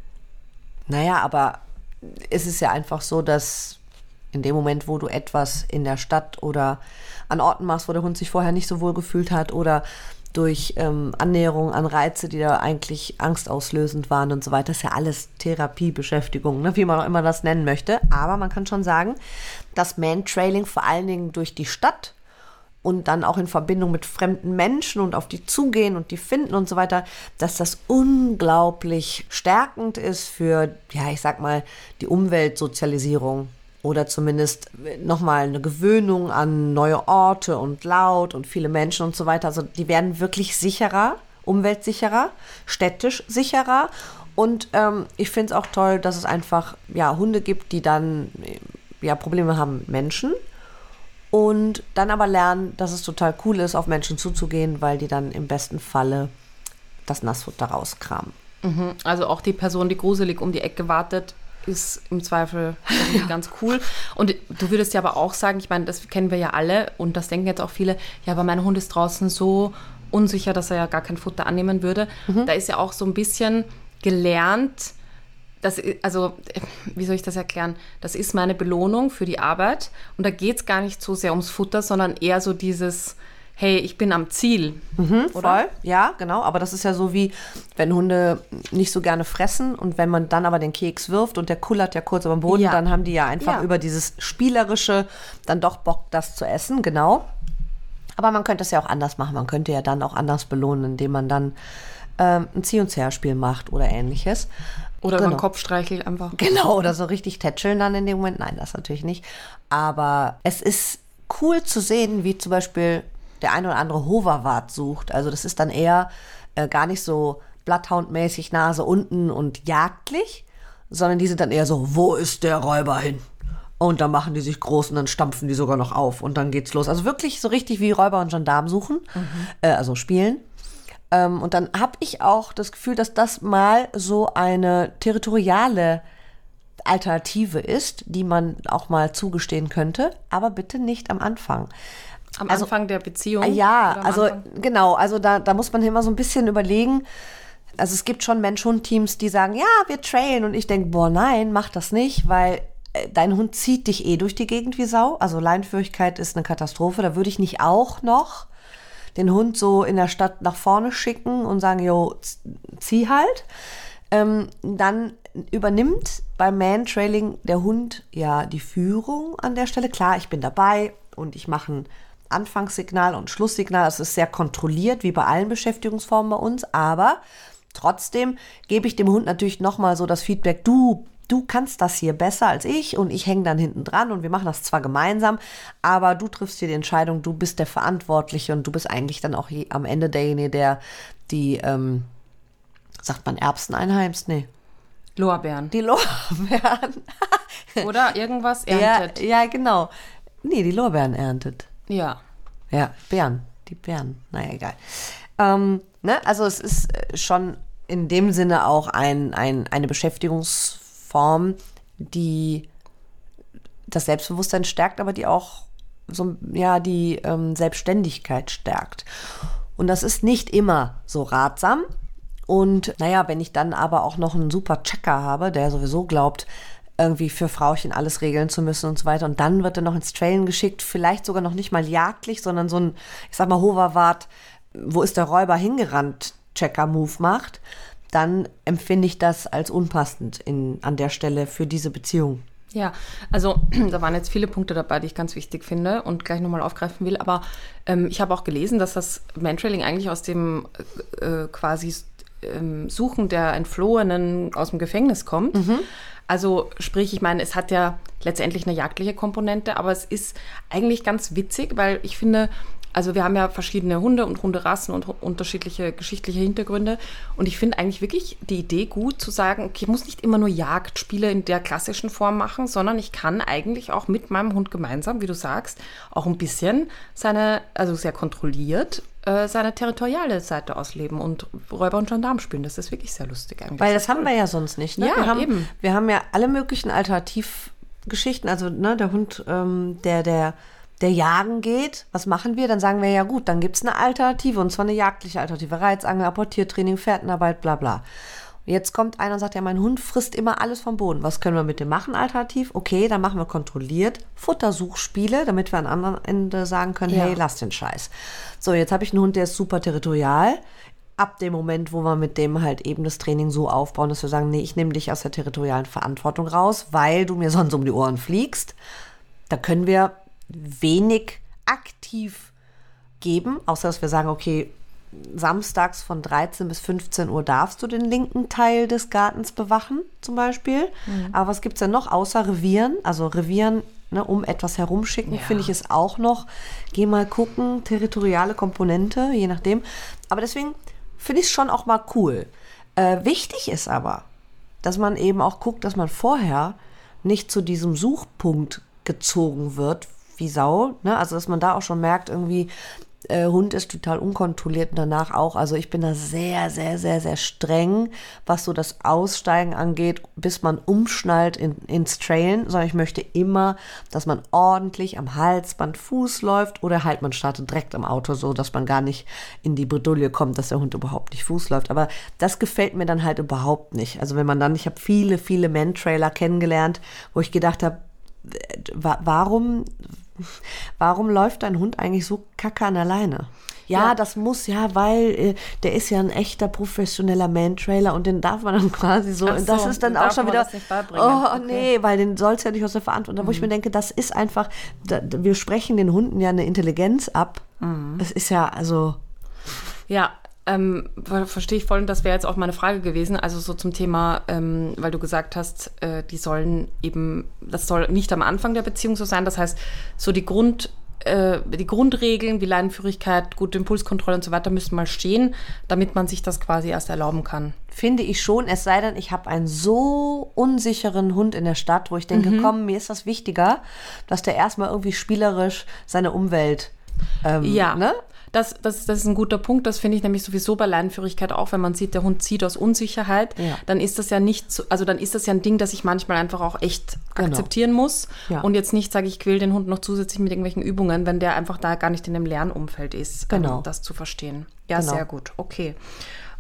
Naja, aber es ist ja einfach so, dass in dem Moment, wo du etwas in der Stadt oder an Orten machst, wo der Hund sich vorher nicht so wohl gefühlt hat oder durch ähm, Annäherung an Reize, die da eigentlich angstauslösend waren und so weiter, ist ja alles Therapiebeschäftigung, ne, wie man auch immer das nennen möchte. Aber man kann schon sagen, dass Mantrailing vor allen Dingen durch die Stadt und dann auch in Verbindung mit fremden Menschen und auf die zugehen und die finden und so weiter, dass das unglaublich stärkend ist für, ja, ich sag mal, die Umweltsozialisierung oder zumindest nochmal eine Gewöhnung an neue Orte und Laut und viele Menschen und so weiter. Also die werden wirklich sicherer, umweltsicherer, städtisch sicherer und ähm, ich finde es auch toll, dass es einfach ja, Hunde gibt, die dann ja, Probleme haben mit Menschen. Und dann aber lernen, dass es total cool ist, auf Menschen zuzugehen, weil die dann im besten Falle das Nassfutter rauskramen. Mhm. Also auch die Person, die gruselig um die Ecke wartet, ist im Zweifel irgendwie ja. ganz cool. Und du würdest ja aber auch sagen, ich meine, das kennen wir ja alle und das denken jetzt auch viele, ja, aber mein Hund ist draußen so unsicher, dass er ja gar kein Futter annehmen würde. Mhm. Da ist ja auch so ein bisschen gelernt, das, also, wie soll ich das erklären? Das ist meine Belohnung für die Arbeit und da geht es gar nicht so sehr ums Futter, sondern eher so dieses, hey, ich bin am Ziel. Mhm, oder? Voll, ja, genau. Aber das ist ja so wie, wenn Hunde nicht so gerne fressen und wenn man dann aber den Keks wirft und der kullert ja kurz über den Boden, ja. dann haben die ja einfach ja. über dieses Spielerische dann doch Bock, das zu essen, genau. Aber man könnte es ja auch anders machen. Man könnte ja dann auch anders belohnen, indem man dann ähm, ein Zieh- und Zerspiel macht oder ähnliches. Oder genau. über den Kopf streichelt einfach. Genau, oder so richtig tätscheln dann in dem Moment. Nein, das natürlich nicht. Aber es ist cool zu sehen, wie zum Beispiel der ein oder andere Hoverwart sucht. Also das ist dann eher äh, gar nicht so Bloodhound-mäßig Nase unten und jagdlich, sondern die sind dann eher so, wo ist der Räuber hin? Und dann machen die sich groß und dann stampfen die sogar noch auf und dann geht's los. Also wirklich so richtig wie Räuber und Gendarm suchen, mhm. äh, also spielen. Ähm, und dann habe ich auch das Gefühl, dass das mal so eine territoriale Alternative ist, die man auch mal zugestehen könnte, aber bitte nicht am Anfang. Am also, Anfang der Beziehung? Ja, also Anfang? Genau, also da, da muss man immer so ein bisschen überlegen, Also es gibt schon Mensch-Hund-Teams, die sagen, ja, wir trailen. Und ich denke, boah, nein, mach das nicht, weil äh, dein Hund zieht dich eh durch die Gegend wie Sau. Also Leinenführigkeit ist eine Katastrophe. Da würde ich nicht auch noch den Hund so in der Stadt nach vorne schicken und sagen, jo, zieh halt. Ähm, dann übernimmt beim Man-Trailing der Hund ja die Führung an der Stelle. Klar, ich bin dabei und ich mache ein Anfangssignal und Schlusssignal. Es ist sehr kontrolliert, wie bei allen Beschäftigungsformen bei uns, aber trotzdem gebe ich dem Hund natürlich nochmal so das Feedback, du, du kannst das hier besser als ich und ich hänge dann hinten dran und wir machen das zwar gemeinsam, aber du triffst hier die Entscheidung, du bist der Verantwortliche und du bist eigentlich dann auch je, am Ende derjenige, der die, ähm, sagt man Erbsen einheimst? Nee. Lorbeeren. Die Lorbeeren. Oder irgendwas erntet. Ja, ja, genau. Nee, die Lorbeeren erntet. Ja. Ja, Beeren. Die Beeren. Naja, egal. Ähm, ne? Also es ist schon in dem Sinne auch ein, ein, eine Beschäftigungsform, die das Selbstbewusstsein stärkt, aber die auch so, ja, die ähm, Selbstständigkeit stärkt. Und das ist nicht immer so ratsam. Und naja, wenn ich dann aber auch noch einen super Checker habe, der sowieso glaubt, irgendwie für Frauchen alles regeln zu müssen und so weiter. Und dann wird er noch ins Trailen geschickt, vielleicht sogar noch nicht mal jagdlich, sondern so ein, ich sag mal, Hoverwart, wo ist der Räuber hingerannt, Checker-Move macht, dann empfinde ich das als unpassend in, an der Stelle für diese Beziehung. Ja, also da waren jetzt viele Punkte dabei, die ich ganz wichtig finde und gleich nochmal aufgreifen will. Aber ähm, ich habe auch gelesen, dass das Man-Trailing eigentlich aus dem äh, quasi ähm, Suchen der Entflohenen aus dem Gefängnis kommt. Mhm. Also sprich, ich meine, es hat ja letztendlich eine jagdliche Komponente, aber es ist eigentlich ganz witzig, weil ich finde, also wir haben ja verschiedene Hunde und Hunderassen und unterschiedliche geschichtliche Hintergründe und ich finde eigentlich wirklich die Idee gut zu sagen, okay, ich muss nicht immer nur Jagdspiele in der klassischen Form machen, sondern ich kann eigentlich auch mit meinem Hund gemeinsam, wie du sagst, auch ein bisschen seine, also sehr kontrolliert, äh, seine territoriale Seite ausleben und Räuber und Gendarm spielen. Das ist wirklich sehr lustig eigentlich. Weil das haben wir ja sonst nicht, ne? Ja, wir haben, eben. Wir haben ja alle möglichen Alternativgeschichten, also ne, der Hund, ähm, der, der der jagen geht, was machen wir? Dann sagen wir ja gut, dann gibt es eine Alternative und zwar eine jagdliche Alternative. Reizangel, Apportiertraining, Fährtenarbeit, bla bla. Und jetzt kommt einer und sagt, ja, mein Hund frisst immer alles vom Boden. Was können wir mit dem machen alternativ? Okay, dann machen wir kontrolliert Futtersuchspiele, damit wir an anderen Ende sagen können, ja. Hey, lass den Scheiß. So, jetzt habe ich einen Hund, der ist super territorial. Ab dem Moment, wo wir mit dem halt eben das Training so aufbauen, dass wir sagen, nee, ich nehme dich aus der territorialen Verantwortung raus, weil du mir sonst um die Ohren fliegst, da können wir wenig aktiv geben, außer dass wir sagen, okay, samstags von dreizehn bis fünfzehn Uhr darfst du den linken Teil des Gartens bewachen, zum Beispiel. Mhm. Aber was gibt es denn noch außer Revieren? Also Revieren, ne, um etwas herumschicken, ja. Finde ich es auch noch. Geh mal gucken, territoriale Komponente, je nachdem. Aber deswegen finde ich es schon auch mal cool. Äh, wichtig ist aber, dass man eben auch guckt, dass man vorher nicht zu diesem Suchpunkt gezogen wird, wie Sau, ne? Also dass man da auch schon merkt, irgendwie, äh, Hund ist total unkontrolliert und danach auch. Also ich bin da sehr, sehr, sehr, sehr streng, was so das Aussteigen angeht, bis man umschnallt in, ins Trailen, sondern ich möchte immer, dass man ordentlich am Halsband Fuß läuft oder halt man startet direkt am Auto, so dass man gar nicht in die Bredouille kommt, dass der Hund überhaupt nicht Fuß läuft. Aber das gefällt mir dann halt überhaupt nicht. Also wenn man dann, ich habe viele, viele Man-Trailer kennengelernt, wo ich gedacht habe, warum Warum läuft dein Hund eigentlich so kacke an der Leine? Ja, ja, das muss ja, weil äh, der ist ja ein echter professioneller Man-Trailer und den darf man dann quasi so, Ach und das so, ist dann auch schon wieder, oh okay. Nee, weil den soll es ja nicht aus der Verantwortung, mhm. Wo ich mir denke, das ist einfach, da, wir sprechen den Hunden ja eine Intelligenz ab. Mhm. Das ist ja, also... Ja, Ähm, verstehe ich voll, und das wäre jetzt auch meine Frage gewesen, also so zum Thema, ähm, weil du gesagt hast, äh, die sollen eben, das soll nicht am Anfang der Beziehung so sein, das heißt, so die Grund, äh, die Grundregeln wie Leinenführigkeit, gute Impulskontrolle und so weiter müssen mal stehen, damit man sich das quasi erst erlauben kann. Finde ich schon, es sei denn, ich habe einen so unsicheren Hund in der Stadt, wo ich denke, mhm. komm, mir ist das wichtiger, dass der erstmal irgendwie spielerisch seine Umwelt, ähm, ja. ne? Das, das, das ist ein guter Punkt, das finde ich nämlich sowieso bei Leinenführigkeit auch, wenn man sieht, der Hund zieht aus Unsicherheit, ja. dann ist das ja nicht so, also dann ist das ja ein Ding, das ich manchmal einfach auch echt genau. akzeptieren muss ja. und jetzt nicht sage, ich quäle den Hund noch zusätzlich mit irgendwelchen Übungen, wenn der einfach da gar nicht in einem Lernumfeld ist, genau. um das zu verstehen. Ja, genau. Sehr gut, okay.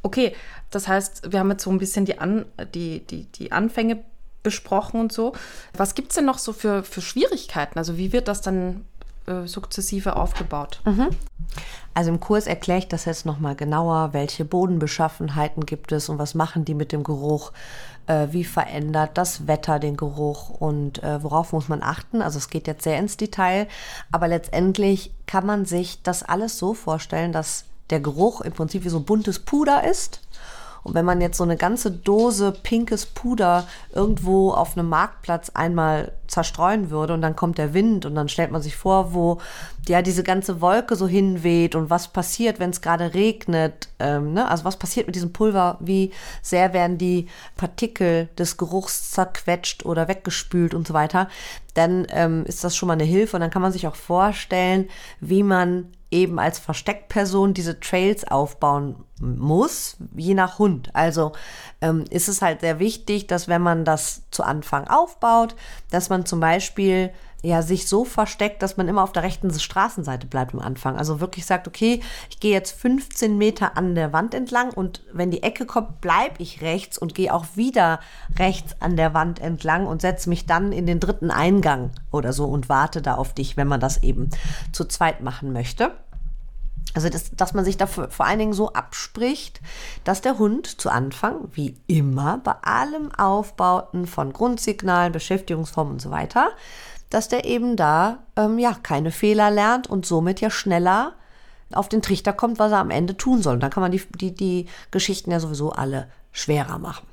Okay, das heißt, wir haben jetzt so ein bisschen die, An, die, die, die Anfänge besprochen und so. Was gibt es denn noch so für, für Schwierigkeiten? Also wie wird das dann äh, sukzessive aufgebaut? Mhm. Also im Kurs erkläre ich das jetzt nochmal genauer, welche Bodenbeschaffenheiten gibt es und was machen die mit dem Geruch, äh, wie verändert das Wetter den Geruch und äh, worauf muss man achten. Also es geht jetzt sehr ins Detail, aber letztendlich kann man sich das alles so vorstellen, dass der Geruch im Prinzip wie so buntes Puder ist. Und wenn man jetzt so eine ganze Dose pinkes Puder irgendwo auf einem Marktplatz einmal zerstreuen würde und dann kommt der Wind und dann stellt man sich vor, wo ja diese ganze Wolke so hinweht und was passiert, wenn es gerade regnet. Ähm, ne? Also was passiert mit diesem Pulver? Wie sehr werden die Partikel des Geruchs zerquetscht oder weggespült und so weiter? Dann ähm, ist das schon mal eine Hilfe und dann kann man sich auch vorstellen, wie man eben als Versteckperson diese Trails aufbauen muss, je nach Hund. Also ähm, ist es halt sehr wichtig, dass wenn man das zu Anfang aufbaut, dass man zum Beispiel ja sich so versteckt, dass man immer auf der rechten Straßenseite bleibt am Anfang. Also wirklich sagt, okay, ich gehe jetzt fünfzehn Meter an der Wand entlang und wenn die Ecke kommt, bleibe ich rechts und gehe auch wieder rechts an der Wand entlang und setze mich dann in den dritten Eingang oder so und warte da auf dich, wenn man das eben zu zweit machen möchte. Also, das, dass man sich dafür vor allen Dingen so abspricht, dass der Hund zu Anfang, wie immer, bei allem Aufbauten von Grundsignalen, Beschäftigungsformen und so weiter, dass der eben da ähm, ja keine Fehler lernt und somit ja schneller auf den Trichter kommt, was er am Ende tun soll. Und dann kann man die, die, die Geschichten ja sowieso alle schwerer machen.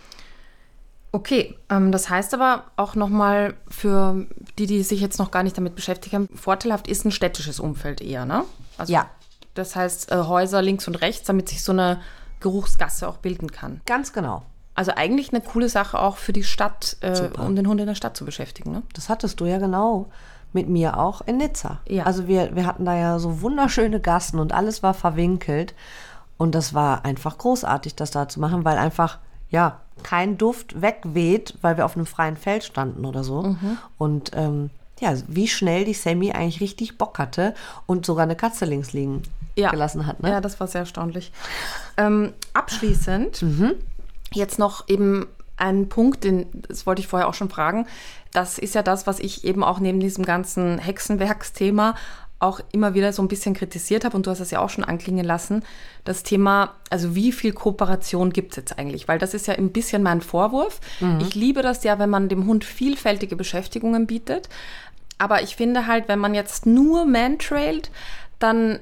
Okay, ähm, das heißt aber auch nochmal für die, die sich jetzt noch gar nicht damit beschäftigt haben, vorteilhaft ist ein städtisches Umfeld eher, ne? Also, ja. Das heißt äh, Häuser links und rechts, damit sich so eine Geruchsgasse auch bilden kann. Ganz genau. Also eigentlich eine coole Sache auch für die Stadt, äh, um den Hund in der Stadt zu beschäftigen, ne? Das hattest du ja genau mit mir auch in Nizza. Ja. Also wir, wir hatten da ja so wunderschöne Gassen und alles war verwinkelt. Und das war einfach großartig, das da zu machen, weil einfach, ja, kein Duft wegweht, weil wir auf einem freien Feld standen oder so. Mhm. Und ähm, ja, wie schnell die Sammy eigentlich richtig Bock hatte und sogar eine Katze links liegen ja. gelassen hat. Ne? Ja, das war sehr erstaunlich. ähm, abschließend mhm. jetzt noch eben ein Punkt, den, das wollte ich vorher auch schon fragen. Das ist ja das, was ich eben auch neben diesem ganzen Hexenwerksthema auch immer wieder so ein bisschen kritisiert habe, und du hast es ja auch schon anklingen lassen, das Thema, also wie viel Kooperation gibt es jetzt eigentlich? Weil das ist ja ein bisschen mein Vorwurf. Mhm. Ich liebe das ja, wenn man dem Hund vielfältige Beschäftigungen bietet, aber ich finde halt, wenn man jetzt nur mantrailt, dann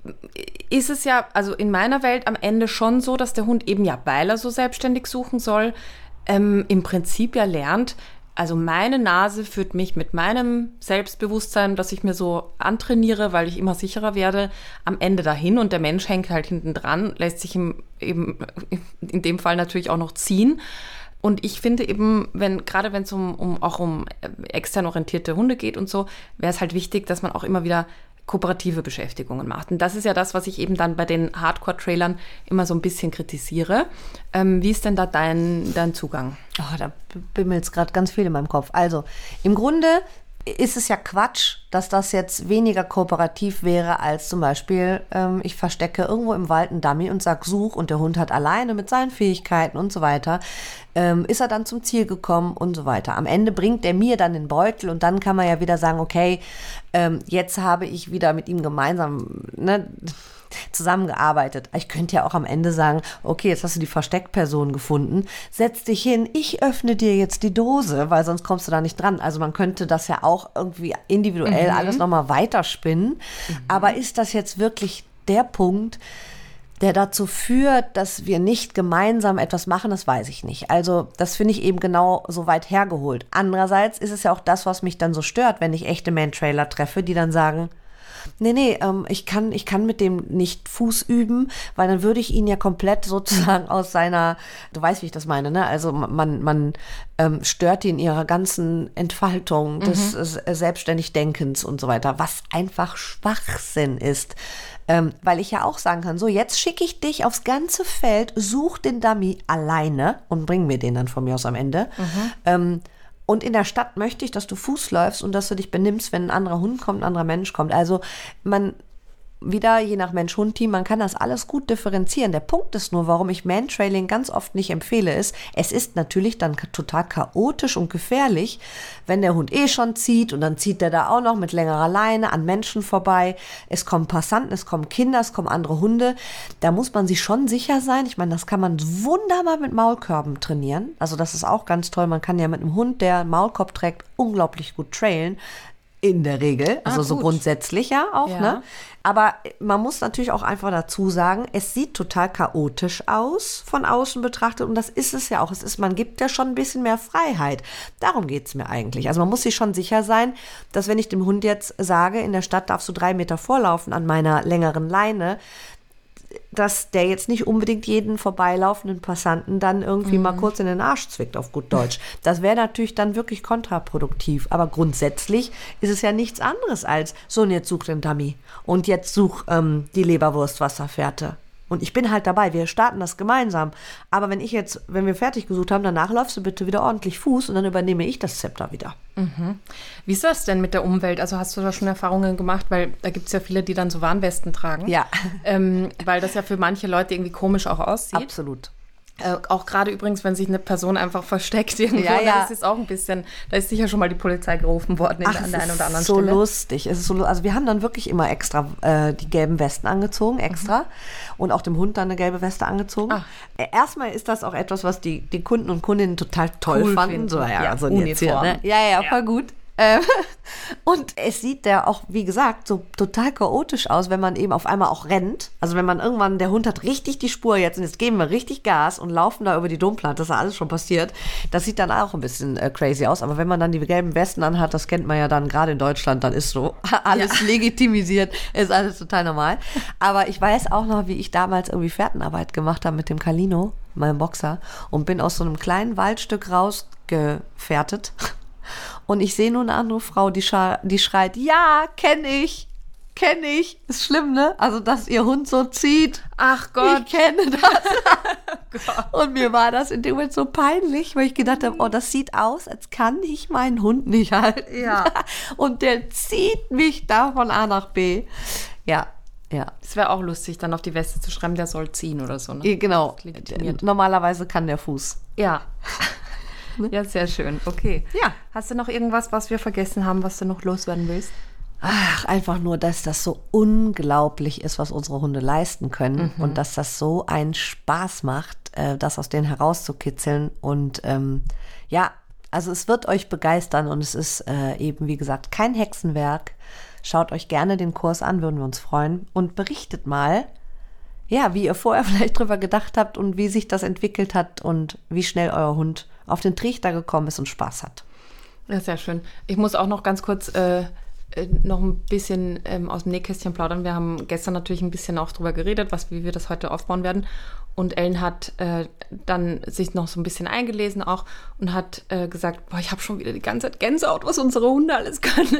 ist es ja, also in meiner Welt am Ende schon so, dass der Hund eben ja, weil er so selbstständig suchen soll, ähm, im Prinzip ja lernt, also meine Nase führt mich mit meinem Selbstbewusstsein, das ich mir so antrainiere, weil ich immer sicherer werde, am Ende dahin, und der Mensch hängt halt hinten dran, lässt sich im, eben in dem Fall natürlich auch noch ziehen. Und ich finde eben, wenn gerade wenn es um, um auch um extern orientierte Hunde geht und so, wäre es halt wichtig, dass man auch immer wieder kooperative Beschäftigungen macht. Und das ist ja das, was ich eben dann bei den Hardcore-Trailern immer so ein bisschen kritisiere. Ähm, wie ist denn da dein, dein Zugang? Oh, da bimmelt es gerade ganz viel in meinem Kopf. Also, im Grunde ist es ja Quatsch, dass das jetzt weniger kooperativ wäre als zum Beispiel, ähm, ich verstecke irgendwo im Wald einen Dummy und sag such, und der Hund hat alleine mit seinen Fähigkeiten und so weiter, ähm, ist er dann zum Ziel gekommen und so weiter. Am Ende bringt er mir dann den Beutel und dann kann man ja wieder sagen, okay, ähm, jetzt habe ich wieder mit ihm gemeinsam, ne, zusammengearbeitet. Ich könnte ja auch am Ende sagen, okay, jetzt hast du die Versteckperson gefunden, setz dich hin, ich öffne dir jetzt die Dose, weil sonst kommst du da nicht dran. Also man könnte das ja auch irgendwie individuell mhm. alles nochmal weiterspinnen. Mhm. Aber ist das jetzt wirklich der Punkt, der dazu führt, dass wir nicht gemeinsam etwas machen? Das weiß ich nicht. Also das finde ich eben genau so weit hergeholt. Andererseits ist es ja auch das, was mich dann so stört, wenn ich echte Man-Trailer treffe, die dann sagen, nee, nee, ähm, ich kann, ich kann mit dem nicht Fuß üben, weil dann würde ich ihn ja komplett sozusagen aus seiner, du weißt, wie ich das meine, ne? Also man, man ähm, stört ihn in ihrer ganzen Entfaltung des mhm. äh, Selbstständigdenkens und so weiter, was einfach Schwachsinn ist. Ähm, weil ich ja auch sagen kann, so jetzt schicke ich dich aufs ganze Feld, such den Dummy alleine und bring mir den dann von mir aus am Ende. Mhm. Ähm, Und in der Stadt möchte ich, dass du Fuß läufst und dass du dich benimmst, wenn ein anderer Hund kommt, ein anderer Mensch kommt. Also man, wieder je nach Mensch-Hund-Team, man kann das alles gut differenzieren. Der Punkt ist nur, warum ich Mantrailing ganz oft nicht empfehle, ist, es ist natürlich dann total chaotisch und gefährlich, wenn der Hund eh schon zieht und dann zieht der da auch noch mit längerer Leine an Menschen vorbei. Es kommen Passanten, es kommen Kinder, es kommen andere Hunde. Da muss man sich schon sicher sein. Ich meine, das kann man wunderbar mit Maulkörben trainieren. Also das ist auch ganz toll. Man kann ja mit einem Hund, der einen Maulkorb trägt, unglaublich gut trailen. In der Regel, also ah, so grundsätzlich ja auch, ja. ne? Aber man muss natürlich auch einfach dazu sagen, es sieht total chaotisch aus, von außen betrachtet, und das ist es ja auch. Es ist, man gibt ja schon ein bisschen mehr Freiheit. Darum geht es mir eigentlich. Also man muss sich schon sicher sein, dass wenn ich dem Hund jetzt sage, in der Stadt darfst du drei Meter vorlaufen an meiner längeren Leine, dass der jetzt nicht unbedingt jeden vorbeilaufenden Passanten dann irgendwie mhm. mal kurz in den Arsch zwickt, auf gut Deutsch. Das wäre natürlich dann wirklich kontraproduktiv. Aber grundsätzlich ist es ja nichts anderes als, so, und jetzt such den Dummy und jetzt such ähm, die Leberwurst-Wasserfährte. Und ich bin halt dabei, wir starten das gemeinsam. Aber wenn ich jetzt, wenn wir fertig gesucht haben, danach läufst du bitte wieder ordentlich Fuß und dann übernehme ich das Zepter wieder. Mhm. Wie ist das denn mit der Umwelt? Also hast du da schon Erfahrungen gemacht? Weil da gibt es ja viele, die dann so Warnwesten tragen. Ja. Ähm, weil das ja für manche Leute irgendwie komisch auch aussieht. Absolut. Äh, auch gerade übrigens, wenn sich eine Person einfach versteckt irgendwo, ja, ja. das ist auch ein bisschen, da ist sicher schon mal die Polizei gerufen worden in, Ach, an der einen oder anderen so Stelle. Lustig. Es ist so lustig. Also wir haben dann wirklich immer extra äh, die gelben Westen angezogen, extra. Mhm. Und auch dem Hund dann eine gelbe Weste angezogen. Ah. Äh, erstmal ist das auch etwas, was die, die Kunden und Kundinnen total toll cool fanden. Finden. So, ja, ja, also jetzt hier, ne? ja, ja, voll ja. gut. Ähm, und es sieht ja auch, wie gesagt, so total chaotisch aus, wenn man eben auf einmal auch rennt. Also wenn man irgendwann, der Hund hat richtig die Spur jetzt und jetzt geben wir richtig Gas und laufen da über die Domplatte, das ist ja alles schon passiert. Das sieht dann auch ein bisschen äh, crazy aus. Aber wenn man dann die gelben Westen anhat, das kennt man ja dann gerade in Deutschland, dann ist so alles ja. legitimisiert, ist alles total normal. Aber ich weiß auch noch, wie ich damals irgendwie Fährtenarbeit gemacht habe mit dem Calino, meinem Boxer, und bin aus so einem kleinen Waldstück rausgefährtet. Und ich sehe nur eine andere Frau, die, scha- die schreit, ja, kenne ich, kenne ich. Ist schlimm, ne? Also, dass ihr Hund so zieht. Ach Gott. Ich kenne das. Und mir war das in dem Moment so peinlich, weil ich gedacht habe, oh, das sieht aus, als kann ich meinen Hund nicht halten. Ja. Und der zieht mich da von A nach B. Ja. Ja. Es wäre auch lustig, dann auf die Weste zu schreiben, der soll ziehen oder so, ne? Genau. Normalerweise kann der Fuß. Ja. Ja, sehr schön. Okay. Ja. Hast du noch irgendwas, was wir vergessen haben, was du noch loswerden willst? Ach, einfach nur, dass das so unglaublich ist, was unsere Hunde leisten können. Mhm. Und dass das so einen Spaß macht, äh, das aus denen herauszukitzeln. Und ähm, ja, also es wird euch begeistern und es ist äh, eben, wie gesagt, kein Hexenwerk. Schaut euch gerne den Kurs an, würden wir uns freuen. Und berichtet mal, ja, wie ihr vorher vielleicht drüber gedacht habt und wie sich das entwickelt hat und wie schnell euer Hund auf den Trichter gekommen ist und Spaß hat. Ja, sehr schön. Ich muss auch noch ganz kurz äh, noch ein bisschen ähm, aus dem Nähkästchen plaudern. Wir haben gestern natürlich ein bisschen auch drüber geredet, was, wie wir das heute aufbauen werden. Und Ellen hat äh, dann sich noch so ein bisschen eingelesen auch und hat äh, gesagt, boah, ich habe schon wieder die ganze Zeit Gänsehaut, was unsere Hunde alles können.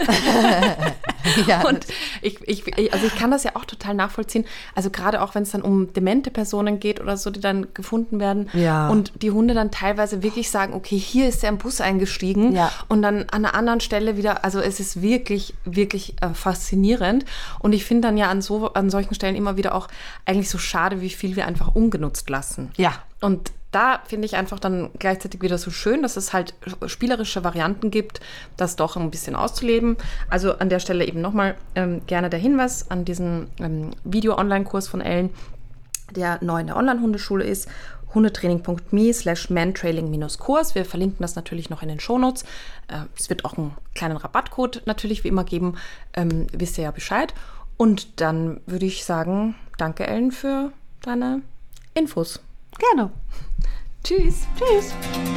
ja, und ich, ich, also ich kann das ja auch total nachvollziehen. Also gerade auch, wenn es dann um demente Personen geht oder so, die dann gefunden werden. Ja. Und die Hunde dann teilweise wirklich sagen, okay, hier ist der im Bus eingestiegen. Ja. Und dann an einer anderen Stelle wieder, also es ist wirklich, wirklich äh, faszinierend. Und ich finde dann ja an, so, an solchen Stellen immer wieder auch eigentlich so schade, wie viel wir einfach ungenutzt lassen. Ja. Und da finde ich einfach dann gleichzeitig wieder so schön, dass es halt spielerische Varianten gibt, das doch ein bisschen auszuleben. Also an der Stelle eben nochmal ähm, gerne der Hinweis an diesen ähm, Video-Online-Kurs von Ellen, der neu in der Online-Hundeschule ist, hundetraining.me slash mantrailing-Kurs. Wir verlinken das natürlich noch in den Shownotes. Äh, es wird auch einen kleinen Rabattcode natürlich wie immer geben. Ähm, wisst ihr ja Bescheid. Und dann würde ich sagen, danke Ellen für deine Infos. Gerne. Tschüss. Tschüss.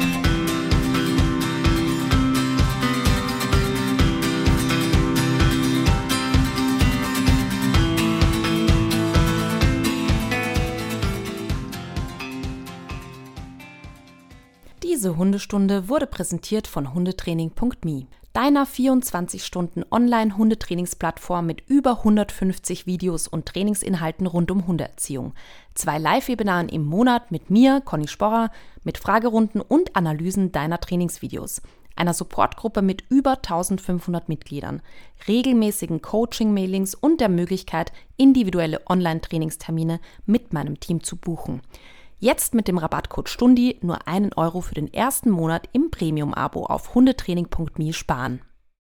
Diese Hundestunde wurde präsentiert von hundetraining punkt me, deiner vierundzwanzig Stunden Online-Hundetrainingsplattform mit über hundertfünfzig Videos und Trainingsinhalten rund um Hundeerziehung. Zwei Live-Webinaren im Monat mit mir, Conny Sporrer, mit Fragerunden und Analysen deiner Trainingsvideos. einer Supportgruppe mit über eintausendfünfhundert Mitgliedern, regelmäßigen Coaching-Mailings und der Möglichkeit, individuelle Online-Trainingstermine mit meinem Team zu buchen. Jetzt mit dem Rabattcode STUNDI nur einen Euro für den ersten Monat im Premium-Abo auf hundetraining punkt me sparen.